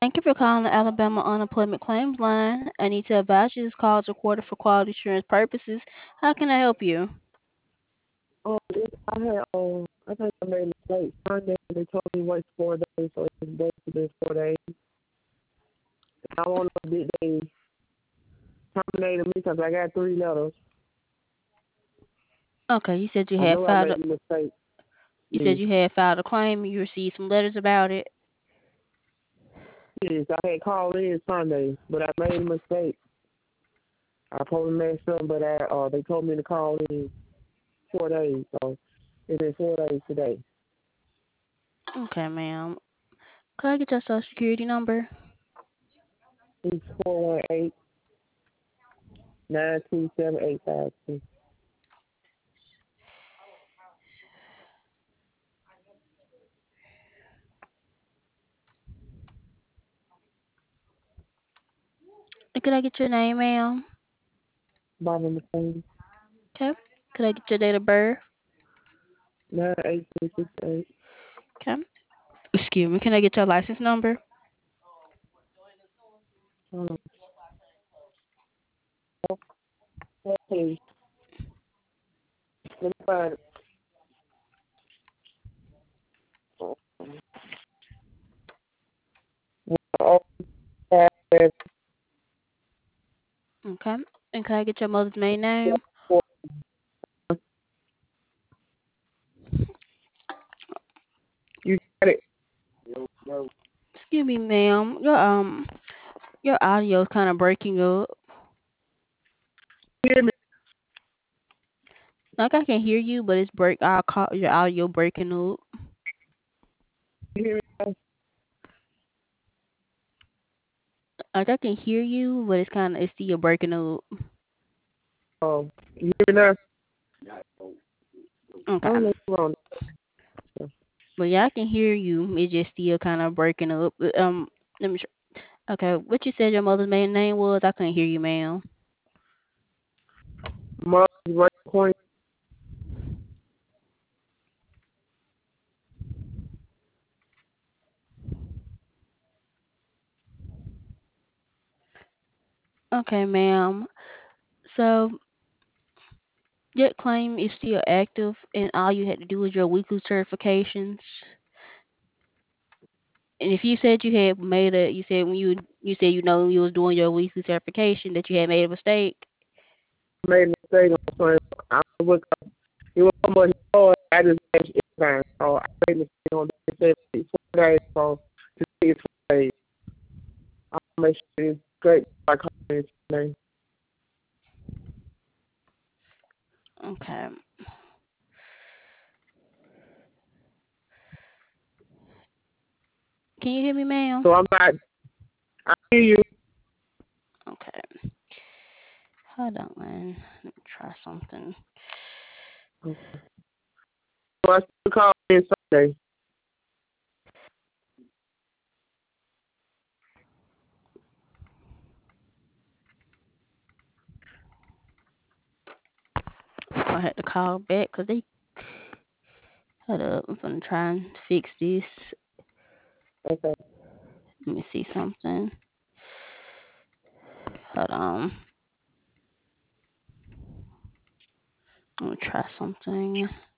Thank you for calling the Alabama Unemployment Claims Line. I need to advise you this call is recorded for quality assurance purposes. How can I help you? I think I made a mistake. Sunday, they told me wait 4 days, so it's basically been 4 days. I want to know did they terminated me because I got 3 letters. Okay, you said you I had know I filed a, made a mistake. you said Yes, you had filed a claim and you received some letters about it. yes, I had called in Sunday, but I made a mistake. I probably messed up, but they told me to call in 4 days, so it's been 4 days today. Okay, ma'am. Could I get your social security number? It's 418-927-852. And could I get your name, ma'am? Bobby McCain, Okay. Could I get your date of birth? 98368. Okay. Excuse me. Can I get your license number? Please, let me find it. Okay. And can I get your mother's maiden name? You got it. Excuse me, ma'am. Your audio is kind of breaking up. Hear me? Like I can hear you, but it's break. I'll call your audio breaking up. You hear me? Like I can hear you, but it's still breaking up. You hear me now? I don't Okay. know what's wrong. But yeah, I can hear you. It's just still kind of breaking up. Let me. Okay, what you said your mother's maiden name was? I couldn't hear you, ma'am. Mother's right point. Okay, ma'am. So that claim is still active, and all you had to do was your weekly certifications. And if you said you had made a, you said when you said you was doing your weekly certification that you had made a mistake. Made a mistake on Sunday. I was it was so much hard. I just made it time. So I made a mistake on the 4 days. So to see it's 4 days. I'll make sure it's great. I call it today. Okay. Can you hear me, ma'am? So I'm not. I hear you. Okay. Hold on, man. Let me try something. So I still call in Sunday. I had to call back because they. Hold up. I'm gonna try and fix this. Okay. Let me see something. Hold on. Let me try something.